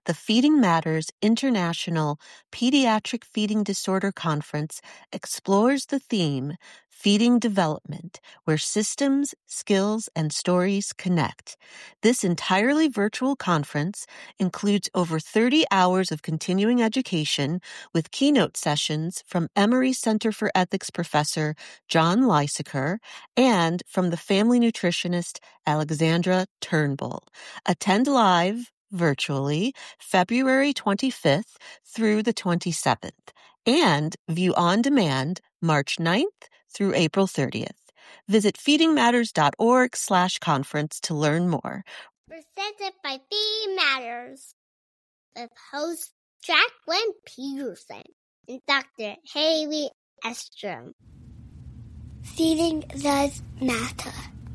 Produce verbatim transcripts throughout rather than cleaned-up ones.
the Feeding Matters International Pediatric Feeding Disorder Conference explores the theme Feeding Development, where systems, skills, and stories connect. This entirely virtual conference includes over thirty hours of continuing education with keynote sessions from Emory Center for Ethics professor John Lysaker and from the family nutritionist Alexandra Turnbull. Attend live virtually February twenty-fifth through the twenty-seventh and view on demand March ninth through April thirtieth. Visit feedingmatters.org slash conference to learn more. Presented by Feeding Matters with host Jacqueline Peterson and Doctor Haley Estrom. Feeding does matter.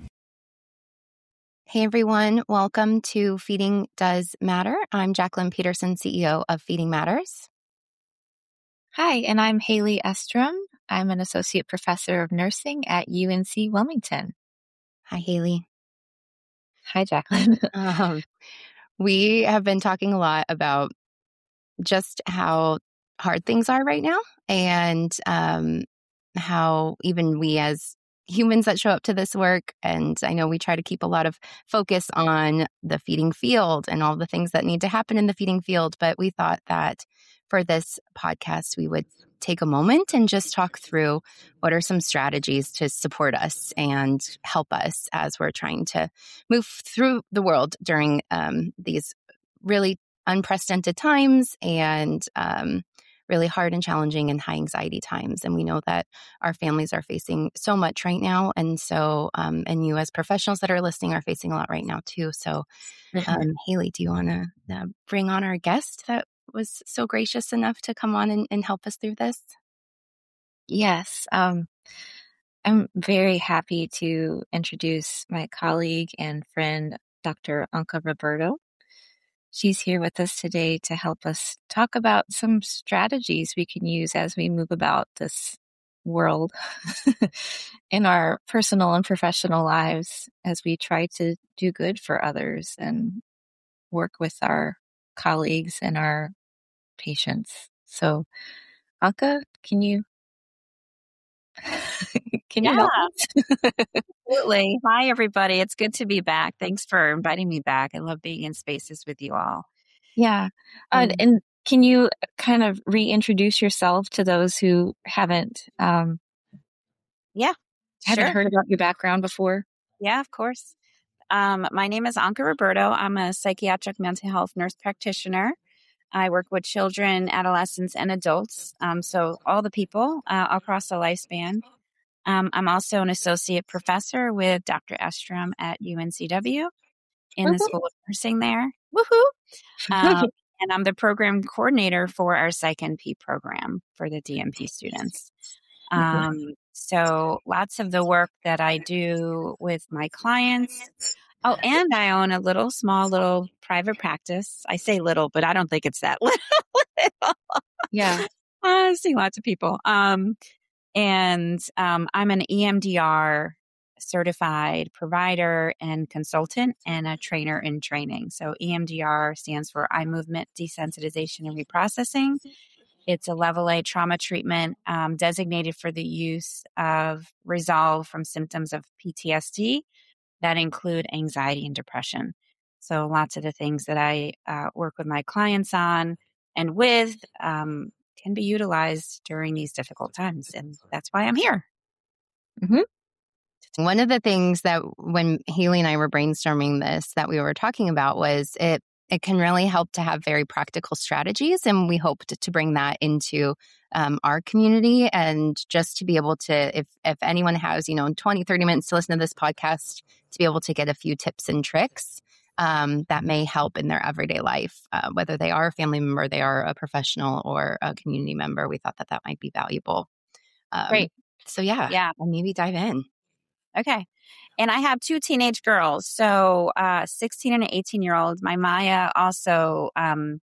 Hey everyone, welcome to Feeding Does Matter. I'm Jacqueline Peterson, C E O of Feeding Matters. Hi, and I'm Haley Estrom. I'm an associate professor of nursing at U N C Wilmington. Hi, Haley. Hi, Jacqueline. um, we have been talking a lot about just how hard things are right now and um, how even we as humans that show up to this work, and I know we try to keep a lot of focus on the feeding field and all the things that need to happen in the feeding field, but we thought that for this podcast, we would take a moment and just talk through what are some strategies to support us and help us as we're trying to move through the world during um, these really unprecedented times and um, really hard and challenging and high anxiety times. And we know that our families are facing so much right now. And so, um, and you as professionals that are listening are facing a lot right now too. So, um, Haley, do you want to uh, bring on our guest that was so gracious enough to come on and, and help us through this? Yes. Um, I'm very happy to introduce my colleague and friend, Doctor Anca Roberto. She's here with us today to help us talk about some strategies we can use as we move about this world in our personal and professional lives as we try to do good for others and work with our colleagues and our patients. So, Anca, can you can you Yeah, help us? absolutely. Hi, everybody. It's good to be back. Thanks for inviting me back. I love being in spaces with you all. Yeah. Uh, Mm. and can you kind of reintroduce yourself to those who haven't um, Yeah, haven't sure. heard about your background before? Yeah, of course. Um, my name is Anca Roberto. I'm a psychiatric mental health nurse practitioner. I work with children, adolescents, and adults, um, so all the people uh, across the lifespan. Um, I'm also an associate professor with Doctor Estrom at U N C W in the Mhm. School of Nursing there. Woohoo! Um, and I'm the program coordinator for our Psych N P program for the D M P students. Um, so lots of the work that I do with my clients. Oh, and I own a little, small, little private practice. I say little, but I don't think it's that little. Yeah. I see lots of people. Um, and um, I'm an E M D R certified provider and consultant and a trainer in training. So E M D R stands for Eye Movement Desensitization and Reprocessing. It's a level A trauma treatment um, designated for the use of resolve from symptoms of P T S D that include anxiety and depression. So lots of the things that I uh, work with my clients on and with um, can be utilized during these difficult times. And that's why I'm here. Mm-hmm. One of the things that when Haley and I were brainstorming this that we were talking about was it it can really help to have very practical strategies. And we hope to, to bring that into um, our community and just to be able to, if if anyone has, you know, twenty, thirty minutes to listen to this podcast, to be able to get a few tips and tricks um, that may help in their everyday life, uh, whether they are a family member, they are a professional or a community member. We thought that that might be valuable. Um, Great. So yeah, Yeah. I'll maybe dive in. Okay. And I have two teenage girls, so uh, sixteen and an eighteen year old. My Maya also um,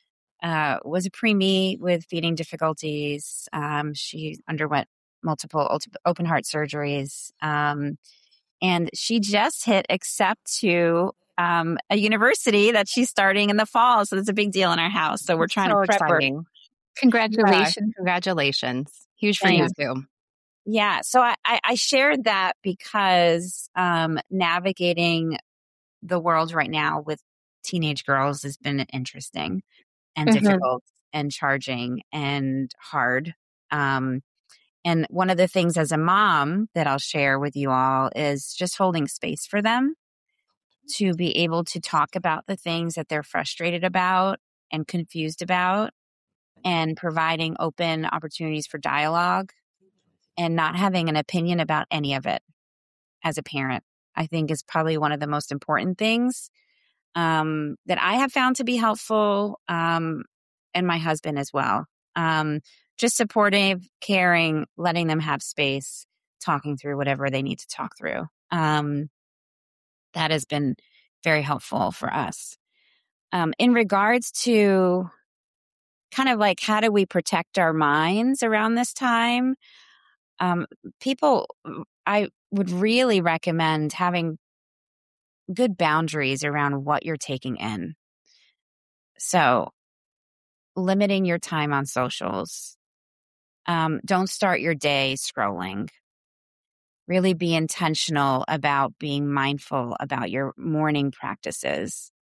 uh, was a preemie with feeding difficulties. Um, she underwent multiple open heart surgeries. Um, and she just hit accept to um, a university that she's starting in the fall. So it's a big deal in our house. So we're trying So to prep her. exciting. Congratulations. Yeah, congratulations. Huge for Thanks. you too. Yeah. So I, I, I shared that because um, navigating the world right now with teenage girls has been interesting and Mhm. difficult and charging and hard. Um, and one of the things as a mom that I'll share with you all is just holding space for them to be able to talk about the things that they're frustrated about and confused about, and providing open opportunities for dialogue and not having an opinion about any of it as a parent, I think is probably one of the most important things um, that I have found to be helpful, um, and my husband as well. Um, just supportive, caring, letting them have space, talking through whatever they need to talk through. Um, that has been very helpful for us. Um, in regards to kind of like how do we protect our minds around this time, um, people, I would really recommend having good boundaries around what you're taking in. So limiting your time on socials. Um, don't start your day scrolling. Really be intentional about being mindful about your morning practices.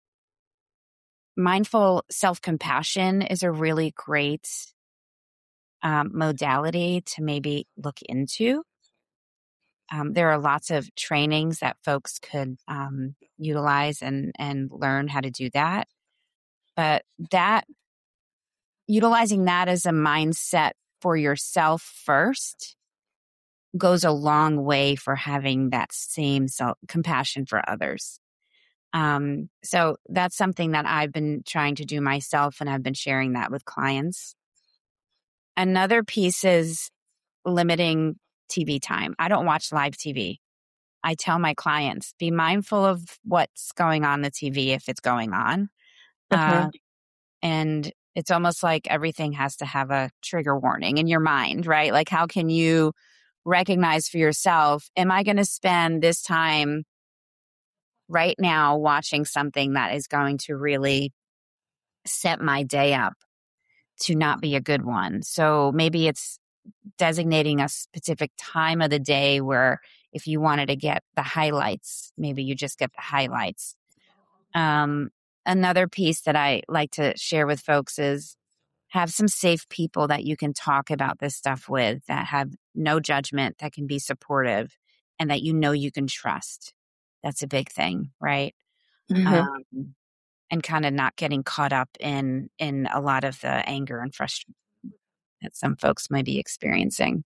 Mindful self-compassion is a really great um, modality to maybe look into. Um, there are lots of trainings that folks could um, utilize and, and learn how to do that. But that utilizing that as a mindset for yourself first goes a long way for having that same self compassion for others. Um, so that's something that I've been trying to do myself, and I've been sharing that with clients. Another piece is limiting T V time. I don't watch live T V. I tell my clients, be mindful of what's going on the T V if it's going on. Uh, and it's almost like everything has to have a trigger warning in your mind, right? Like, how can you recognize for yourself, am I going to spend this time right now watching something that is going to really set my day up to not be a good one? So maybe it's designating a specific time of the day where if you wanted to get the highlights, maybe you just get the highlights. Um, another piece that I like to share with folks is have some safe people that you can talk about this stuff with, that have no judgment, that can be supportive, and that you know you can trust. That's a big thing, right? Mhm. Um, and kind of not getting caught up in in a lot of the anger and frustration that some folks might be experiencing.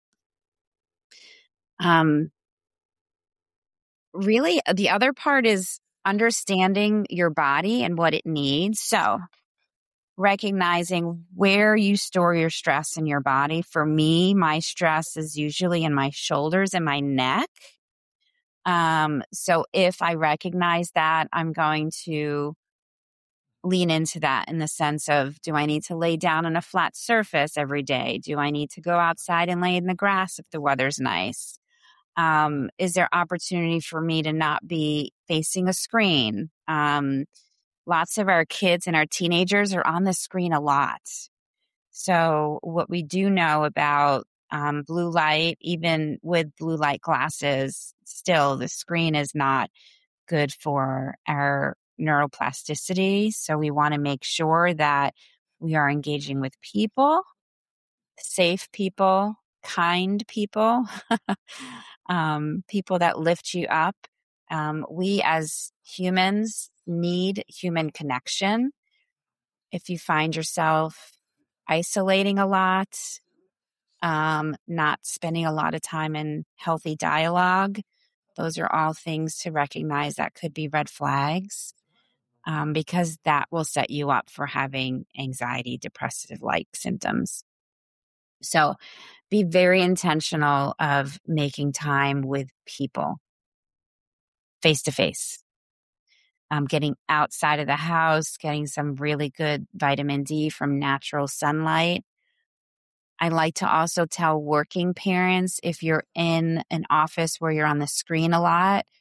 Um, really, the other part is understanding your body and what it needs. So recognizing where you store your stress in your body. For me, my stress is usually in my shoulders and my neck. Um, so if I recognize that, I'm going to lean into that in the sense of, do I need to lay down on a flat surface every day? Do I need to go outside and lay in the grass if the weather's nice? Um, is there opportunity for me to not be facing a screen? Um, lots of our kids and our teenagers are on the screen a lot. So what we do know about um, blue light, even with blue light glasses, still the screen is not good for our neuroplasticity. So we want to make sure that we are engaging with people, safe people, kind people, um, people that lift you up. Um, we as humans need human connection. If you find yourself isolating a lot, um, not spending a lot of time in healthy dialogue, those are all things to recognize that could be red flags, um, because that will set you up for having anxiety, depressive-like symptoms. So be very intentional of making time with people face to face. Um, getting outside of the house, getting some really good vitamin D from natural sunlight. I like to also tell working parents, if you're in an office where you're on the screen a lot,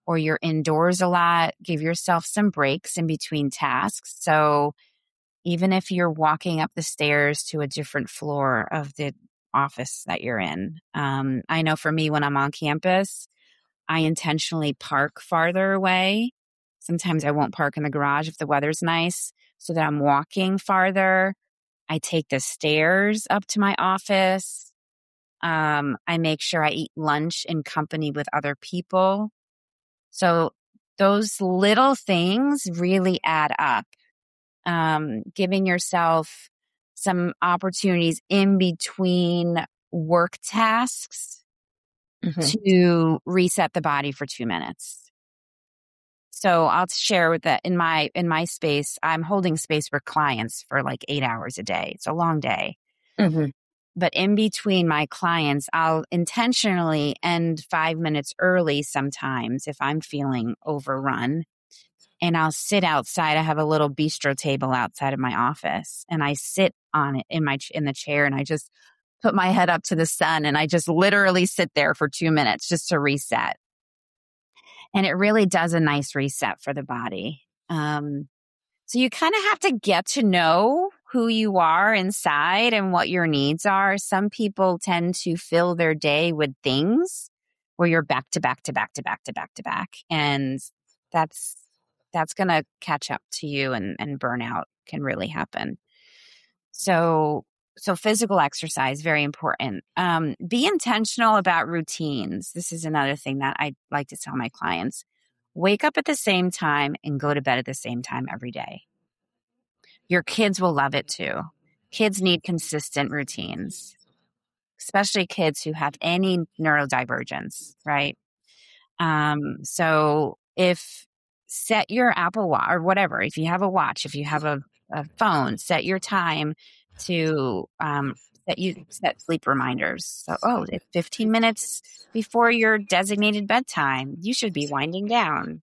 or you're indoors a lot, give yourself some breaks in between tasks. So even if you're walking up the stairs to a different floor of the office that you're in, um, I know for me, when I'm on campus, I intentionally park farther away. Sometimes I won't park in the garage if the weather's nice, so that I'm walking farther. I take the stairs up to my office. Um, I make sure I eat lunch in company with other people. So those little things really add up. Um, giving yourself some opportunities in between work tasks Mm-hmm. to reset the body for two minutes. So I'll share with that in my, in my space, I'm holding space for clients for like eight hours a day. It's a long day. Mm-hmm. But in between my clients, I'll intentionally end five minutes early sometimes if I'm feeling overrun. And I'll sit outside. I have a little bistro table outside of my office, and I sit on it in my, in the chair, and I just put my head up to the sun, and I just literally sit there for two minutes just to reset. And it really does a nice reset for the body. Um, so you kind of have to get to know who you are inside and what your needs are. Some people tend to fill their day with things where you're back to back to back to back to back to back. And that's, that's going to catch up to you, and, and burnout can really happen. So, so physical exercise, very important. Um, be intentional about routines. This is another thing that I like to tell my clients. Wake up at the same time and go to bed at the same time every day. Your kids will love it too. Kids need consistent routines, especially kids who have any neurodivergence, right? Um, so if set your Apple Watch or whatever, if you have a watch, if you have a, a phone, set your time to um, set you set sleep reminders. So, oh, it's fifteen minutes before your designated bedtime, you should be winding down.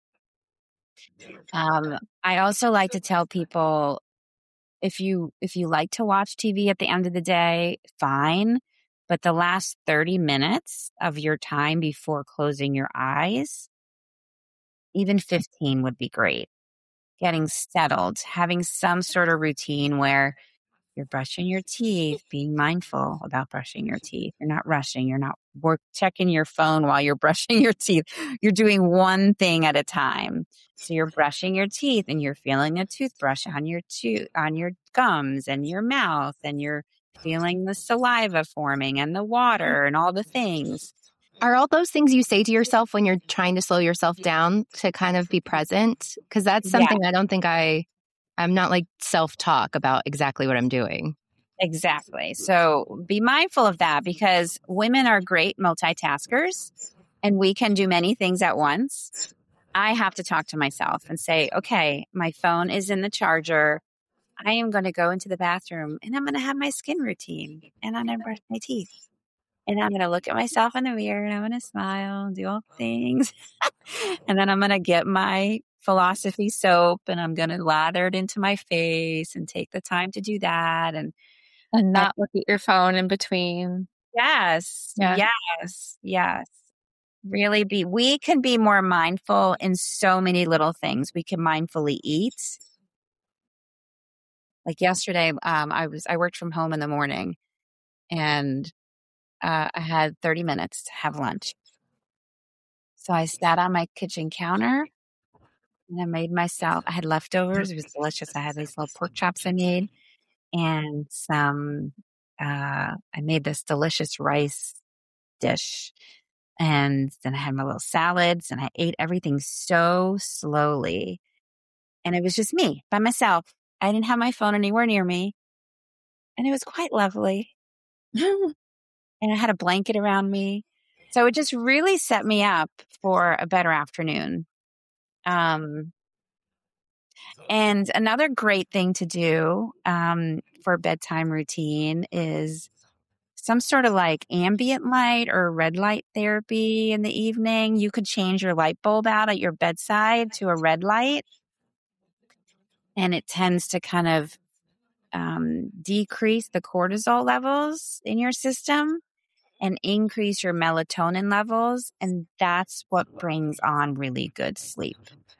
Um, I also like to tell people, if you if you like to watch T V at the end of the day, fine. But the last thirty minutes of your time before closing your eyes, even fifteen would be great. Getting settled, having some sort of routine where you're brushing your teeth, being mindful about brushing your teeth. You're not rushing. You're not work checking your phone while you're brushing your teeth. You're doing one thing at a time. So you're brushing your teeth and you're feeling a toothbrush on your tooth, on your gums and your mouth, and you're feeling the saliva forming and the water and all the things. Are all those things you say to yourself when you're trying to slow yourself down to kind of be present? Because that's something yeah. I don't think I, I'm not like self-talk about exactly what I'm doing. Exactly. So be mindful of that, because women are great multitaskers and we can do many things at once. I have to talk to myself and say, okay, my phone is in the charger. I am going to go into the bathroom and I'm going to have my skin routine, and I'm going to brush my teeth. And I'm going to look at myself in the mirror and I'm going to smile and do all things. And then I'm going to get my Philosophy soap and I'm going to lather it into my face and take the time to do that. And, and not look at your phone in between. Yes. Yeah. Yes. Yes. Really be, we can be more mindful in so many little things. We can mindfully eat. Like yesterday, um, I was, I worked from home in the morning, and Uh, I had thirty minutes to have lunch. So I sat on my kitchen counter and I made myself, I had leftovers. It was delicious. I had these little pork chops I made, and some, uh, I made this delicious rice dish. And then I had my little salads, and I ate everything so slowly. And it was just me by myself. I didn't have my phone anywhere near me. And it was quite lovely. And I had a blanket around me. So it just really set me up for a better afternoon. Um, and another great thing to do um, for bedtime routine is some sort of like ambient light or red light therapy in the evening. You could change your light bulb out at your bedside to a red light. And it tends to kind of um, decrease the cortisol levels in your system. and increase your melatonin levels. And that's what brings on really good sleep.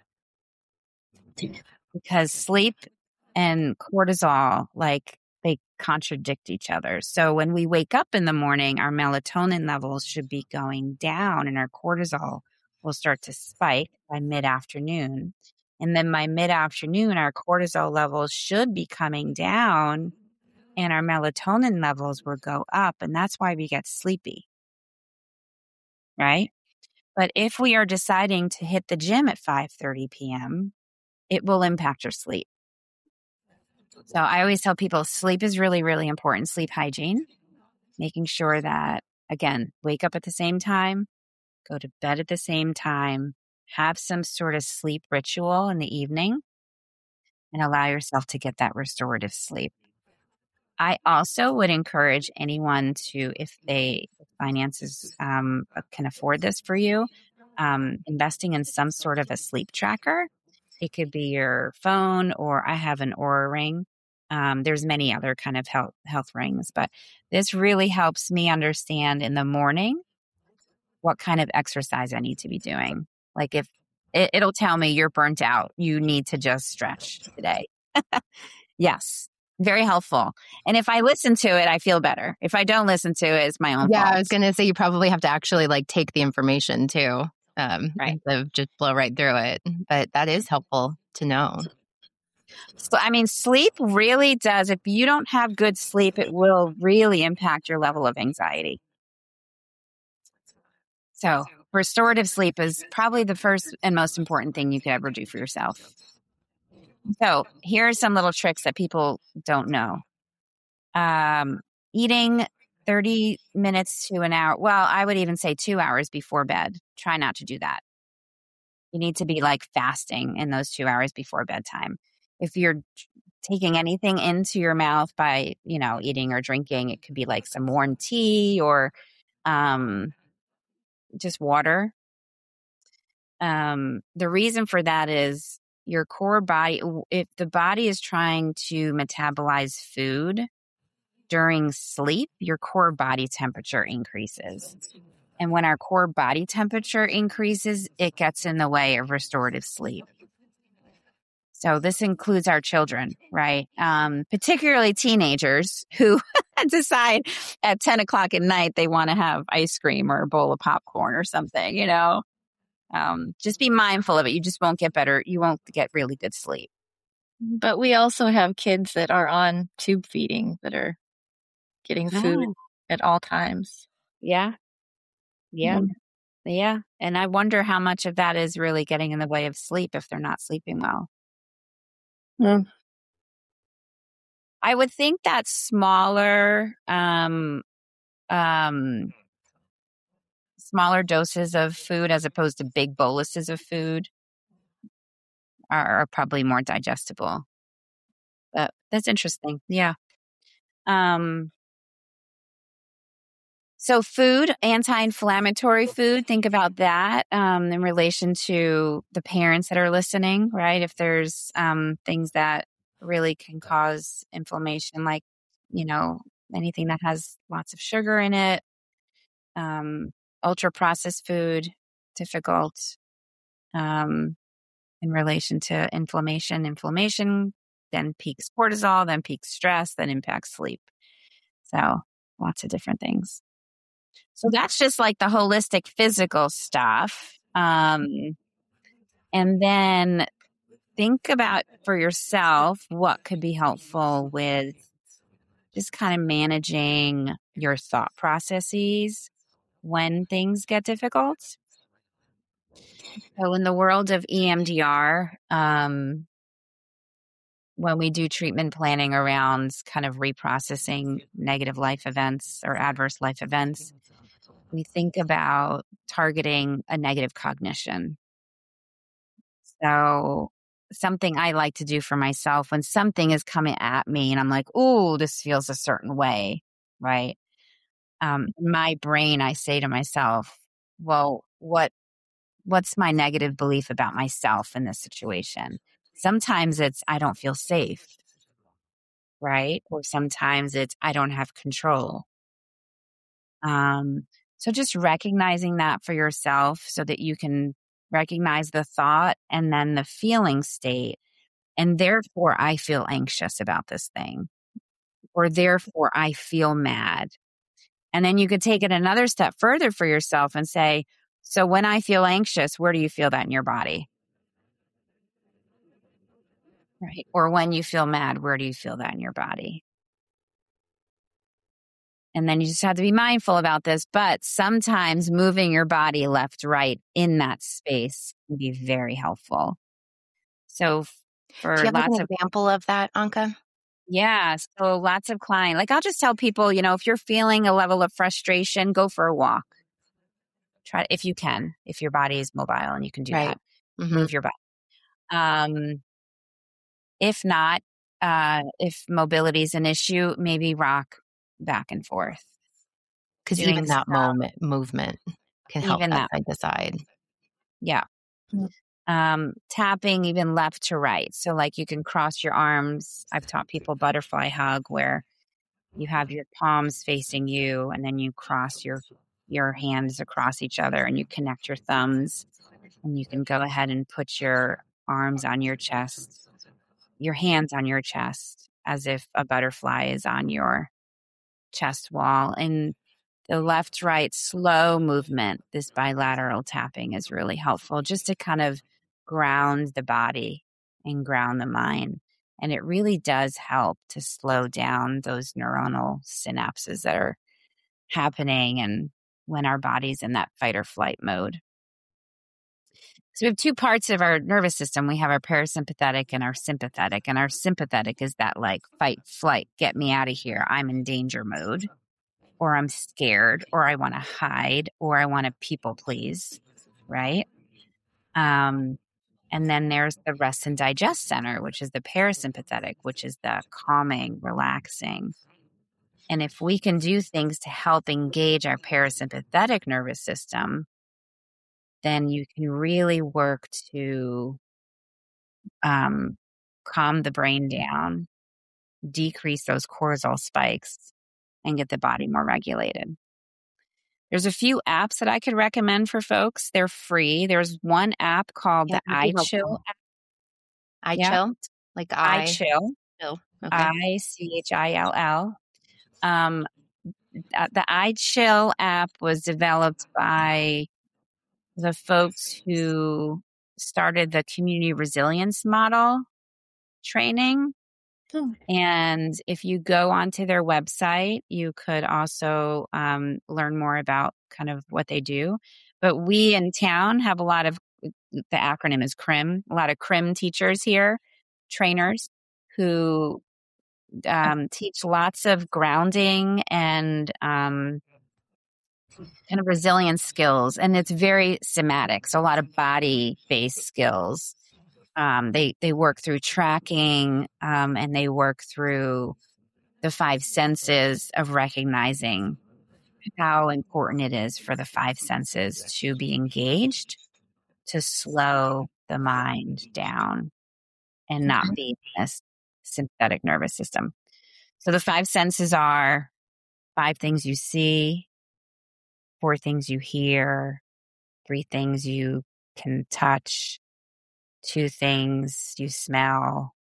Because sleep and cortisol, like, they contradict each other. So when we wake up in the morning, our melatonin levels should be going down and our cortisol will start to spike by mid-afternoon. And then by mid-afternoon, our cortisol levels should be coming down and our melatonin levels will go up. And that's why we get sleepy, right? But if we are deciding to hit the gym at five thirty p.m., it will impact your sleep. So I always tell people sleep is really, really important. Sleep hygiene, making sure that, again, wake up at the same time, go to bed at the same time, have some sort of sleep ritual in the evening, and allow yourself to get that restorative sleep. I also would encourage anyone to, if they finances um, can afford this for you, um, investing in some sort of a sleep tracker. It could be your phone, or I have an Oura ring. Um, there's many other kind of health health rings, but this really helps me understand in the morning what kind of exercise I need to be doing. Like if it, it'll tell me you're burnt out, you need to just stretch today. Yes, very helpful. And if I listen to it, I feel better. If I don't listen to it, it's my own Yeah, fault. I was going to say you probably have to actually like take the information too, um, Right. instead of just blow right through it. But that is helpful to know. So, I mean, sleep really does. If you don't have good sleep, it will really impact your level of anxiety. So restorative sleep is probably the first and most important thing you could ever do for yourself. So here are some little tricks that people don't know. Um, eating thirty minutes to an hour. Well, I would even say two hours before bed. Try not to do that. You need to be like fasting in those two hours before bedtime. If you're taking anything into your mouth by, you know, eating or drinking, it could be like some warm tea or um, just water. Um, the reason for that is your core body, if the body is trying to metabolize food during sleep, your core body temperature increases. And when our core body temperature increases, it gets in the way of restorative sleep. So this includes our children, right? Um, particularly teenagers who decide at ten o'clock at night they want to have ice cream or a bowl of popcorn or something, you know? Um, just be mindful of it. You just won't get better. You won't get really good sleep. But we also have kids that are on tube feeding that are getting food Oh. at all times. Yeah. Yeah. Mm. Yeah. And I wonder how much of that is really getting in the way of sleep if they're not sleeping well. Mm. I would think that smaller, um, um, smaller doses of food as opposed to big boluses of food are, are probably more digestible. But that's interesting. Yeah. Um, so food, anti-inflammatory food, think about that um, in relation to the parents that are listening, right? If there's um, things that really can cause inflammation, like, you know, anything that has lots of sugar in it, um, ultra processed food, difficult um, in relation to inflammation. Inflammation then peaks cortisol, then peaks stress, then impacts sleep. So lots of different things. So that's just like the holistic physical stuff. Um, and then think about for yourself what could be helpful with just kind of managing your thought processes when things get difficult. So in the world of E M D R, um, when we do treatment planning around kind of reprocessing negative life events or adverse life events, we think about targeting a negative cognition. So something I like to do for myself when something is coming at me and I'm like, oh, this feels a certain way, right? Um, in my brain, I say to myself, well, what what's my negative belief about myself in this situation? Sometimes it's I don't feel safe, right? Or sometimes it's I don't have control. Um, so just recognizing that for yourself so that you can recognize the thought and then the feeling state. And therefore, I feel anxious about this thing, or therefore, I feel mad. And then you could take it another step further for yourself and say, so when I feel anxious, where do you feel that in your body? Right. Or when you feel mad, where do you feel that in your body? And then you just have to be mindful about this. But sometimes moving your body left, right in that space can be very helpful. So for Do you have like lots an of, example of that, Anka? yeah. So lots of clients, like I'll just tell people, you know, if you're feeling a level of frustration, go for a walk. Try if you can, if your body is mobile and you can do Right. that, Mm-hmm. move your body. Um, if not, uh, if mobility is an issue, maybe rock back and forth. Because Doing even that stuff, moment movement can help even that that, side to side. yeah. Um, tapping even left to right. So like you can cross your arms. I've taught people butterfly hug where you have your palms facing you and then you cross your your hands across each other and you connect your thumbs and you can go ahead and put your arms on your chest, your hands on your chest as if a butterfly is on your chest wall. And the left right slow movement, this bilateral tapping is really helpful just to kind of ground the body and ground the mind. And it really does help to slow down those neuronal synapses that are happening and when our body's in that fight or flight mode. So we have two parts of our nervous system. We have our parasympathetic and our sympathetic. And our sympathetic is that like fight, flight, get me out of here. I'm in danger mode, or I'm scared, or I want to hide, or I want to people please, right? Um, and then there's the rest and digest center, which is the parasympathetic, which is the calming, relaxing. And if we can do things to help engage our parasympathetic nervous system, then you can really work to um, calm the brain down, decrease those cortisol spikes, and get the body more regulated. There's a few apps that I could recommend for folks. They're free. There's one app called Yeah, the that'd be iChill helpful. app. I Yeah. chill, like I iChill, chill. Okay. I C H I L L. Um, uh, the iChill app was developed by the folks who started the community resilience model training. Hmm. And if you go onto their website, you could also um, learn more about kind of what they do. But we in town have a lot of, the acronym is C R I M, a lot of C R I M teachers here, trainers who um, teach lots of grounding and um, kind of resilience skills. And it's very somatic. So a lot of body based skills. Um, they, they work through tracking um, and they work through the five senses of recognizing how important it is for the five senses to be engaged, to slow the mind down and not be in this sympathetic nervous system. So the five senses are five things you see, four things you hear, three things you can touch, two things you smell,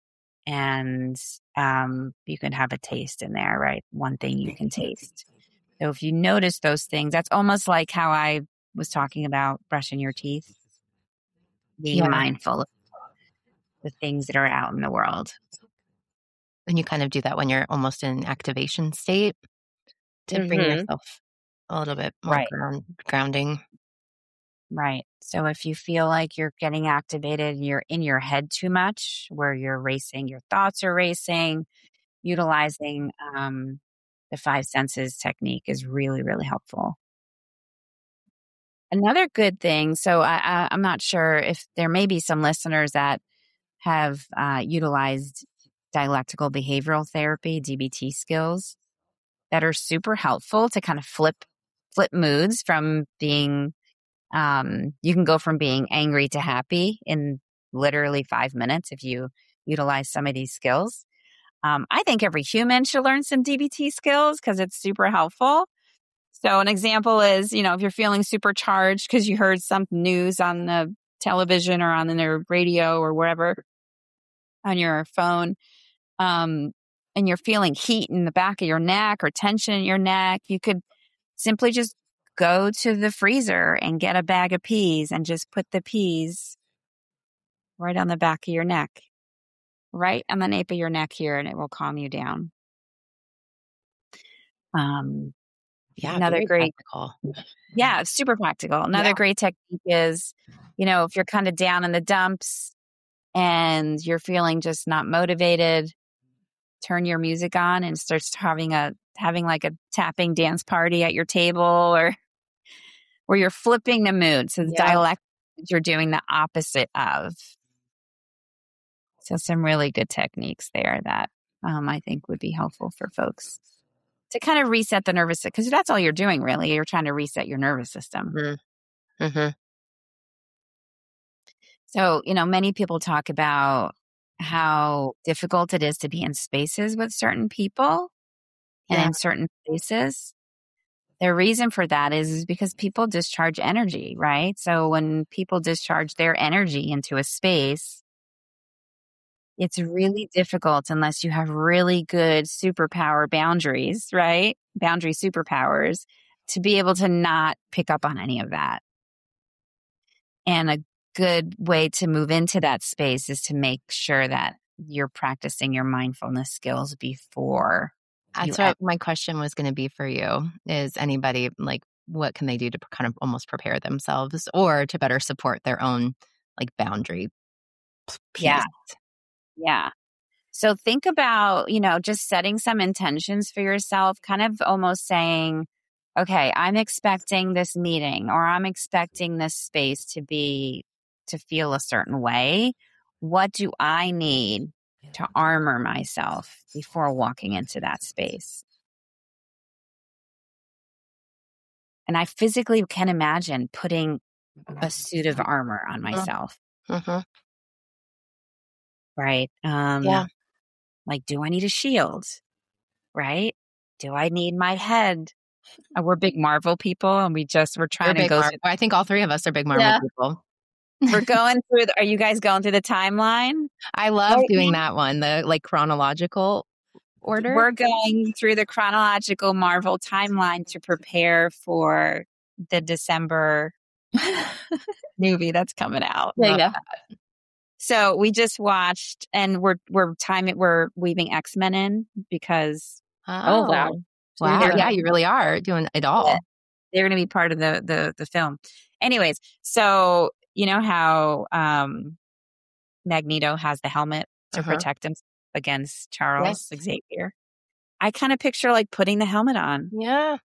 and um, you can have a taste in there, right? One thing you can taste. So if you notice those things, that's almost like how I was talking about brushing your teeth, being Yeah. mindful of the things that are out in the world. And you kind of do that when you're almost in an activation state to bring Mhm. yourself a little bit more Right. ground, grounding. Right. So if you feel like you're getting activated and you're in your head too much, where you're racing, your thoughts are racing, utilizing um, the five senses technique is really, really helpful. Another good thing, so I, I, I'm not sure if there may be some listeners that have uh, utilized dialectical behavioral therapy, D B T skills that are super helpful to kind of flip flip moods from being Um, you can go from being angry to happy in literally five minutes if you utilize some of these skills. Um, I think every human should learn some D B T skills because it's super helpful. So an example is, you know, if you're feeling supercharged because you heard some news on the television or on the radio or wherever on your phone, um, and you're feeling heat in the back of your neck or tension in your neck, you could simply just go to the freezer and get a bag of peas and just put the peas right on the back of your neck, right on the nape of your neck here, and it will calm you down. Um, Yeah, another very great, practical. yeah, super practical. Another Yeah. great technique is, you know, if you're kind of down in the dumps and you're feeling just not motivated, turn your music on and start having a having like a tapping dance party at your table, or where you're flipping the mood. So the Yeah. dialect, you're doing the opposite of. So some really good techniques there that um, I think would be helpful for folks to kind of reset the nervous system, because that's all you're doing, really. You're trying to reset your nervous system. Mm-hmm. Mm-hmm. So, you know, many people talk about how difficult it is to be in spaces with certain people and Yeah. in certain places. The reason for that is, is because people discharge energy, right? So when people discharge their energy into a space, it's really difficult unless you have really good superpower boundaries, right? Boundary superpowers to be able to not pick up on any of that. And a good way to move into that space is to make sure that you're practicing your mindfulness skills before. That's you what my question was going to be for you. Is anybody like, what can they do to kind of almost prepare themselves or to better support their own like boundary piece? Yeah. Yeah. So think about, you know, just setting some intentions for yourself, kind of almost saying, okay, I'm expecting this meeting, or I'm expecting this space to be, to feel a certain way. What do I need to armor myself before walking into that space? And I physically can imagine putting a suit of armor on myself. Mm-hmm. Right? Um, Yeah. Like, do I need a shield? Right? Do I need my head? Uh, We're big Marvel people, and we just, we're You're trying to big go Mar- through, I think all three of us are big Marvel Yeah. people. we're going through, the, are you guys going through the timeline? I love Right doing now, that one, the like chronological order. we're going through the chronological Marvel timeline to prepare for the December movie that's coming out. There you Love go. that. So we just watched, and we're we're timing, we're weaving X-Men in because Oh, wow. wow. They're Yeah, gonna- you really are doing it all. Yeah. they're going to be part of the, the the film. Anyways, so you know how um, Magneto has the helmet to Uh-huh. protect him against Charles Yes. Xavier. I kind of picture like putting the helmet on. Yeah.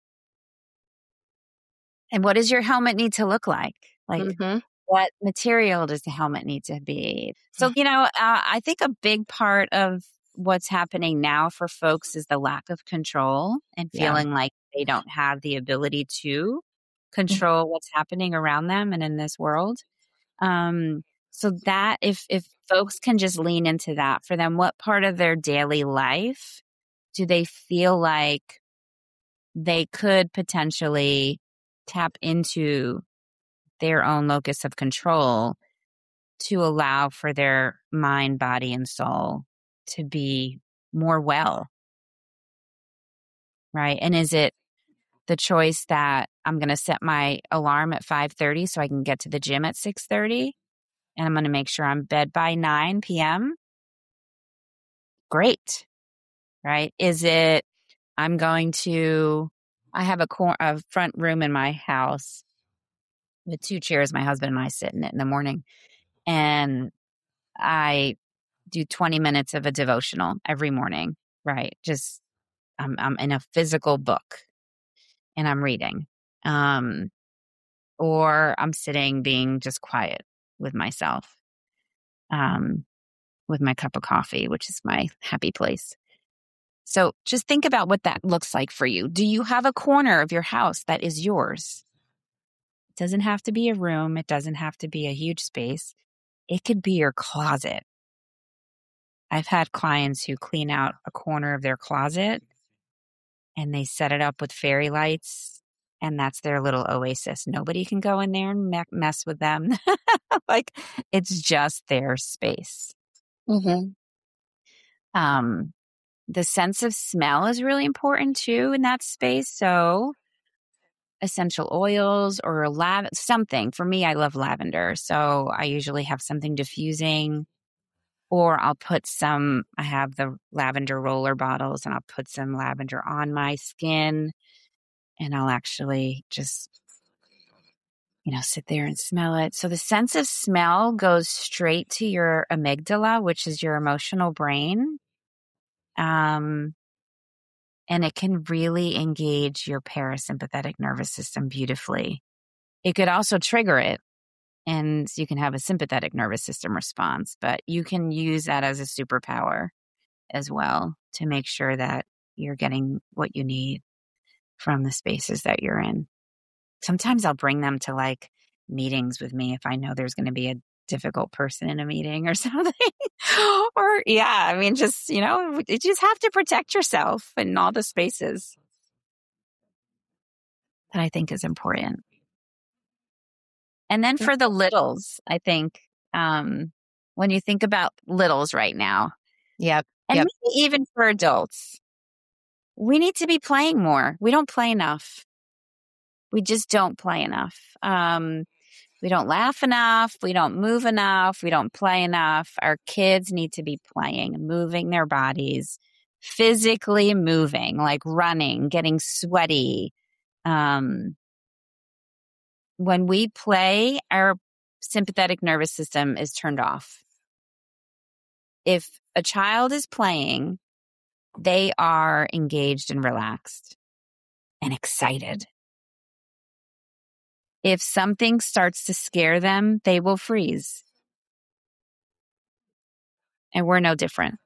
And what does your helmet need to look like? Like, Mm-hmm. what material does the helmet need to be? So, you know, uh, I think a big part of what's happening now for folks is the lack of control and Yeah. feeling like they don't have the ability to control what's happening around them and in this world. Um, so that if if folks can just lean into that for them, what part of their daily life do they feel like they could potentially tap into their own locus of control to allow for their mind, body, and soul to be more well, right? And is it the choice that I'm going to set my alarm at five thirty so I can get to the gym at six thirty, and I'm going to make sure I'm bed by nine p.m.? Great, right? Is it I'm going to, I have a, cor- a front room in my house with two chairs. My husband and I sit in it in the morning, and I do twenty minutes of a devotional every morning, right? Just I'm, I'm in a physical book and I'm reading. Um, or I'm sitting being just quiet with myself, um, with my cup of coffee, which is my happy place. So just think about what that looks like for you. Do you have a corner of your house that is yours? It doesn't have to be a room. It doesn't have to be a huge space. It could be your closet. I've had clients who clean out a corner of their closet and they set it up with fairy lights, and that's their little oasis. Nobody can go in there and me- mess with them. Like, it's just their space. Mm-hmm. Um, the sense of smell is really important too in that space. So essential oils or lav- something. For me, I love lavender. So I usually have something diffusing, or I'll put some, I have the lavender roller bottles, and I'll put some lavender on my skin, and I'll actually just, you know, sit there and smell it. So the sense of smell goes straight to your amygdala, which is your emotional brain. Um, and it can really engage your parasympathetic nervous system beautifully. It could also trigger it, and you can have a sympathetic nervous system response, but you can use that as a superpower as well to make sure that you're getting what you need from the spaces that you're in. Sometimes I'll bring them to like meetings with me if I know there's going to be a difficult person in a meeting or something. Or, yeah, I mean, just, you know, you just have to protect yourself in all the spaces that I think is important. And then for the littles, I think, um, when you think about littles right now, Yep. and Yep. maybe even for adults, we need to be playing more. We don't play enough. We just don't play enough. Um, we don't laugh enough. We don't move enough. We don't play enough. Our kids need to be playing, moving their bodies, physically moving, like running, getting sweaty. Um, when we play, our sympathetic nervous system is turned off. If a child is playing, they are engaged and relaxed and excited. If something starts to scare them, they will freeze. And we're no different.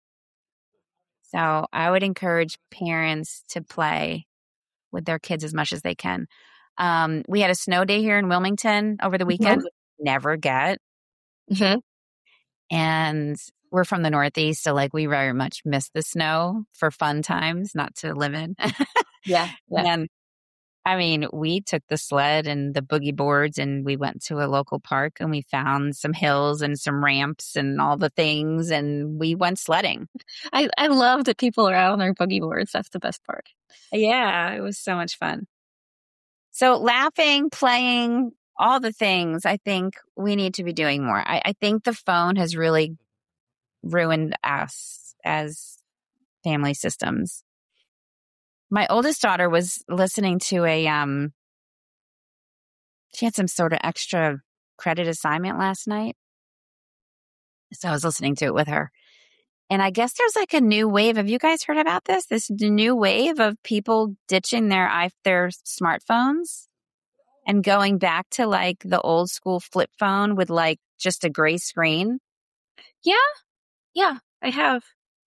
So I would encourage parents to play with their kids as much as they can. Um, we had a snow day here in Wilmington over the weekend, Mhm. which we never get. Mm-hmm. And we're from the Northeast, so like we very much miss the snow for fun times, not to live in. Yeah. Yeah. And I mean, we took the sled and the boogie boards, and we went to a local park, and we found some hills and some ramps and all the things, and we went sledding. I, I love that people are out on their boogie boards. That's the best part. Yeah, it was so much fun. So laughing, playing, all the things, I think we need to be doing more. I, I think the phone has really ruined us as family systems. My oldest daughter was listening to a, um, she had some sort of extra credit assignment last night. So I was listening to it with her. And I guess there's like a new wave. Have you guys heard about this? This new wave of people ditching their their smartphones and going back to like the old school flip phone with like just a gray screen. Yeah. Yeah. I have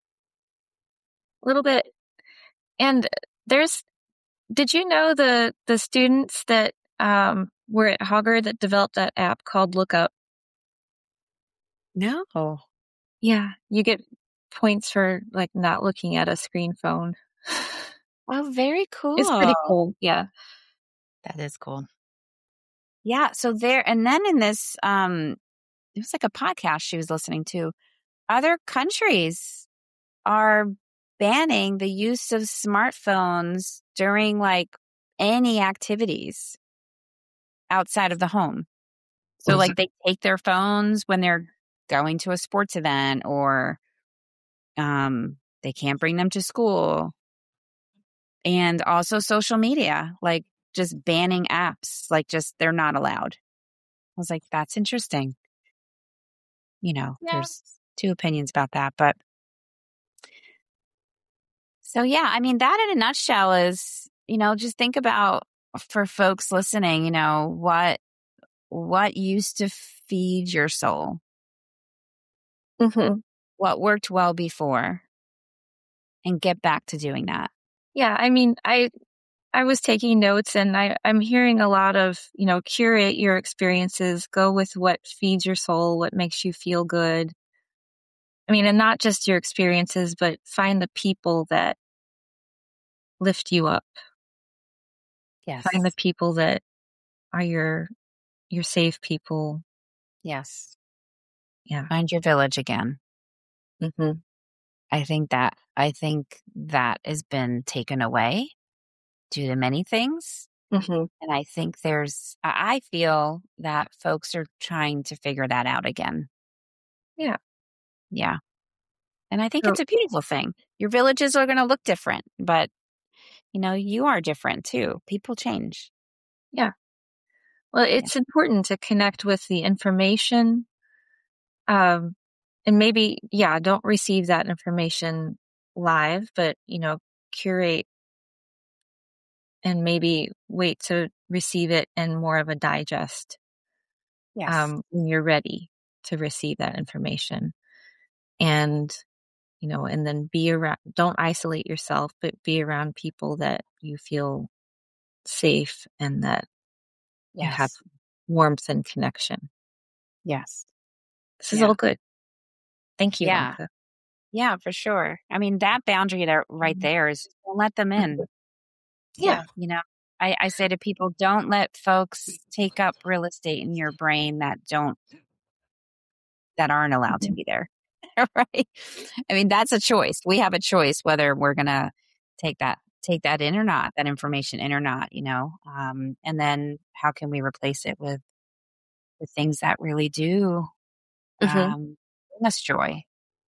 a little bit. And there's, did you know the, the students that um, were at Hogger that developed that app called Lookup? No. Yeah. You get points for like not looking at a screen phone. Oh, very cool. It's pretty cool. Yeah. That is cool. Yeah. So there, and then in this, um, it was like a podcast she was listening to. Other countries are banning the use of smartphones during like any activities outside of the home. So Mhm. like they take their phones when they're going to a sports event, or um, they can't bring them to school. And also social media, like just banning apps, like just they're not allowed. I was like, that's interesting. You know, Yeah. there's two opinions about that. But so, yeah, I mean, that in a nutshell is, you know, just think about for folks listening, you know, what what used to feed your soul, Mm-hmm. what worked well before, and get back to doing that. Yeah. I mean, I, I was taking notes, and I, I'm hearing a lot of, you know, curate your experiences, go with what feeds your soul, what makes you feel good. I mean, and not just your experiences, but find the people that lift you up. Yes. Find the people that are your your safe people. Yes. Yeah. Find your village again. Mm-hmm. I think that I think that has been taken away due to many things. Mm-hmm. And I think there's I I feel that folks are trying to figure that out again. Yeah. Yeah. And I think So, it's a beautiful thing. Your villages are going to look different, but you know, you are different too. People change. yeah. Well, it's important to connect with the information. Um, and maybe, yeah, don't receive that information live, but, you know, curate and maybe wait to receive it in more of a digest Yes. um, when you're ready to receive that information. And, you know, and then be around, don't isolate yourself, but be around people that you feel safe and that you have Yes. warmth and connection. Yes. This is Yeah. all good. Thank you, Yeah. Anka. Yeah, for sure. I mean, that boundary there right there is don't let them in. Yeah. You know, I, I say to people, don't let folks take up real estate in your brain that don't that aren't allowed to be there. Right. I mean, that's a choice. We have a choice whether we're gonna take that take that in or not, that information in or not, you know. Um, and then how can we replace it with the things that really do Mm-hmm. um bring us joy?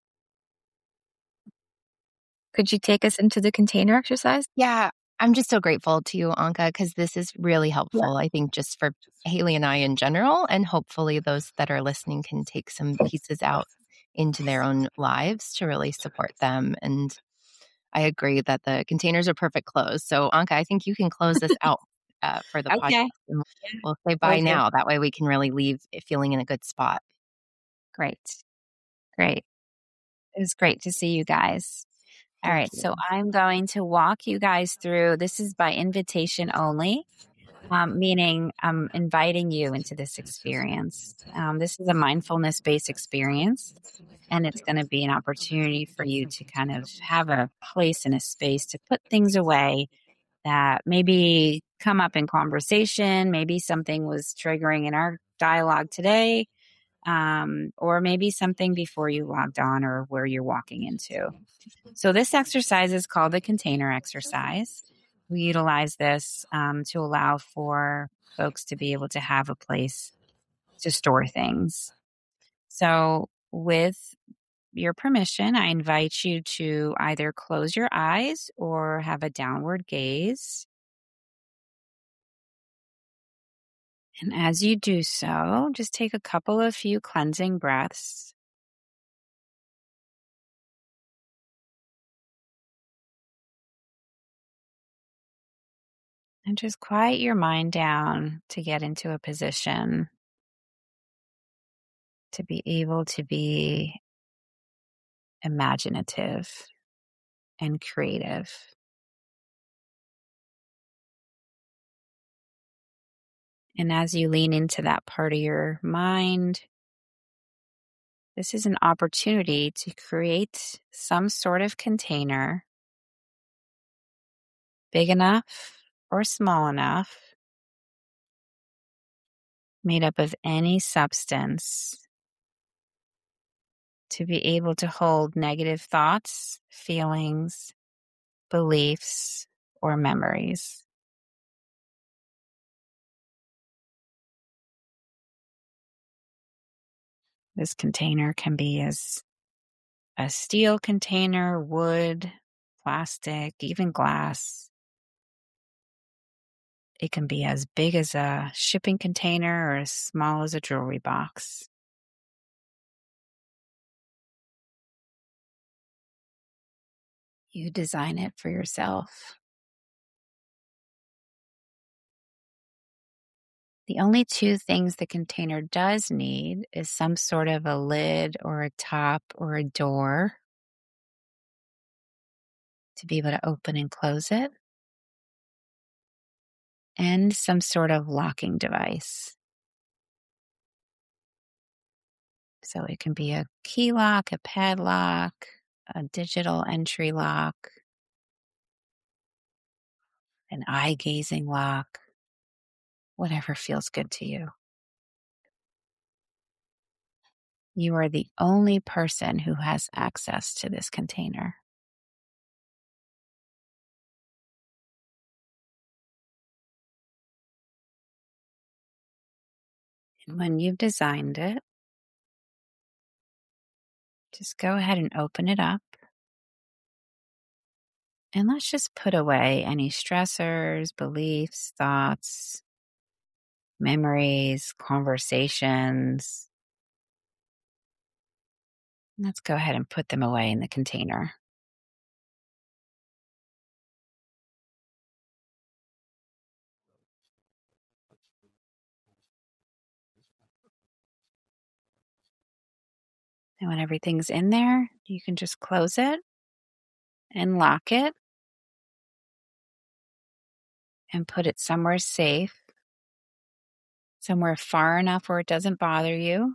Could you take us into the container exercise? Yeah, I'm just so grateful to you, Anka, because this is really helpful, I think, just for Haley and I in general. And hopefully, those that are listening can take some pieces out into their own lives to really support them. And I agree that the containers are perfect close. So, Anka, I think you can close this out uh, for the podcast. Okay. And we'll say Will bye do. now. That way, we can really leave feeling in a good spot. Great. Great. It was great to see you guys. All Thank right. you. So I'm going to walk you guys through. This is by invitation only, um, meaning I'm inviting you into this experience. Um, this is a mindfulness based experience, and it's going to be an opportunity for you to kind of have a place and a space to put things away that maybe come up in conversation. Maybe something was triggering in our dialogue today, um, or maybe something before you logged on or where you're walking into. So this exercise is called the container exercise. We utilize this um, to allow for folks to be able to have a place to store things. So with your permission, I invite you to either close your eyes or have a downward gaze. And as you do so, just take a couple of few cleansing breaths. And just quiet your mind down to get into a position to be able to be imaginative and creative. And as you lean into that part of your mind, this is an opportunity to create some sort of container, big enough or small enough, made up of any substance to be able to hold negative thoughts, feelings, beliefs, or memories. This container can be as a steel container, wood, plastic, even glass. It can be as big as a shipping container or as small as a jewelry box. You design it for yourself. The only two things the container does need is some sort of a lid or a top or a door to be able to open and close it, and some sort of locking device. So it can be a key lock, a padlock, a digital entry lock. an eye-gazing lock, whatever feels good to you. You are the only person who has access to this container. And when you've designed it, just go ahead and open it up. And let's just put away any stressors, beliefs, thoughts, memories, conversations. Let's go ahead and put them away in the container. And when everything's in there, you can just close it and lock it and put it somewhere safe, somewhere far enough where it doesn't bother you,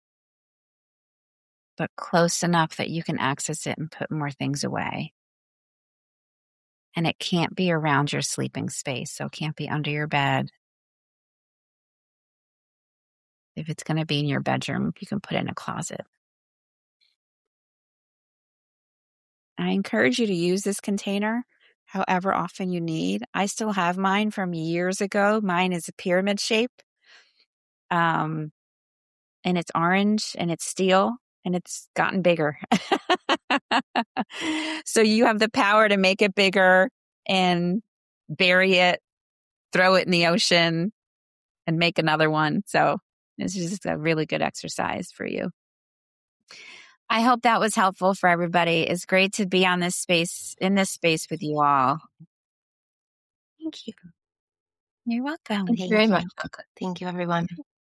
but close enough that you can access it and put more things away. And it can't be around your sleeping space, so it can't be under your bed. If it's going to be in your bedroom, you can put it in a closet. I encourage you to use this container however often you need. I still have mine from years ago. Mine is a pyramid shape. Um, and it's orange and it's steel and it's gotten bigger. So you have the power to make it bigger and bury it, throw it in the ocean and make another one. So it's just a really good exercise for you. I hope that was helpful for everybody. It's great to be on this space, in this space with you all. Thank you. You're welcome. Thank you very much. Thank you, everyone.